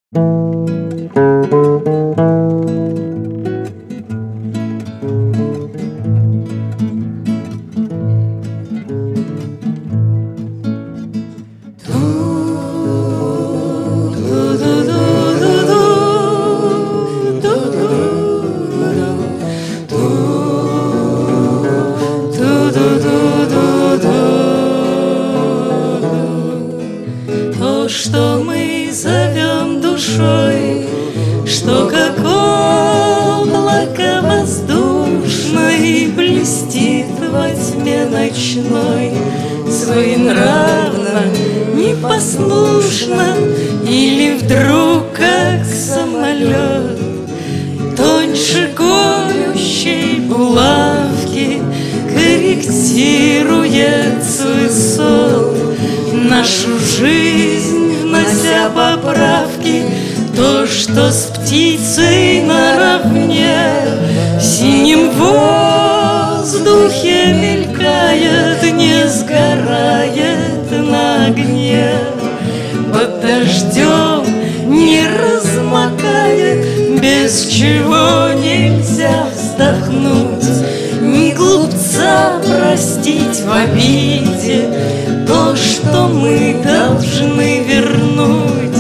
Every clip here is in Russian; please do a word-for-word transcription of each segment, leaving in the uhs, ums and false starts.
То, что мы зовем душой, что как облако воздушное блестит во тьме ночной, своенравно, непослушно, или вдруг как самолет, тоньше колющей булавки корректирует с высот нашу жизнь, внося поправки. То, что с птицей наравне в синем воздухе мелькает, не сгорает на огне, под дождем не размокает, без чего нельзя вздохнуть, ни глупца простить в обиде то, что мы должны вернуть,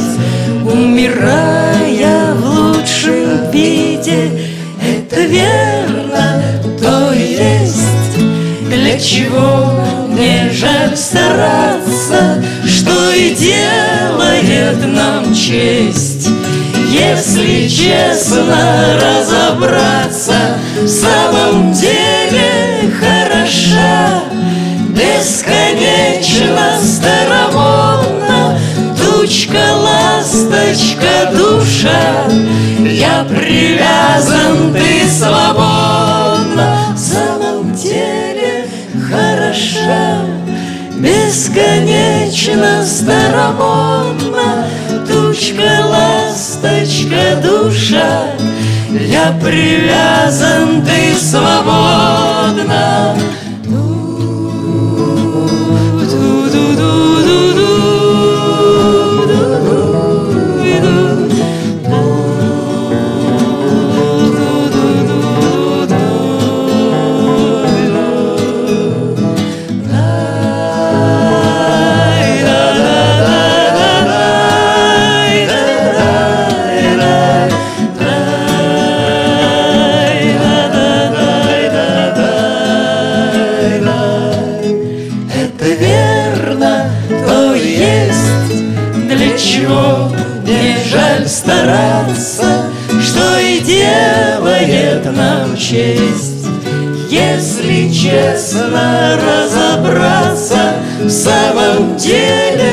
умирая в лучшем виде. Это верно, то есть, для чего мне жаль стараться, что и делает нам честь. Если честно разобраться, в самом деле хороша, бесконечно старомодна тучка, ласточка, душа. Я привязан, ты свободна, в самом деле хороша, бесконечно старомодна тучка, ласточка, душа. Я привязан, ты свободна. Мне жаль стараться, что и делает нам честь. Если честно разобраться, в самом деле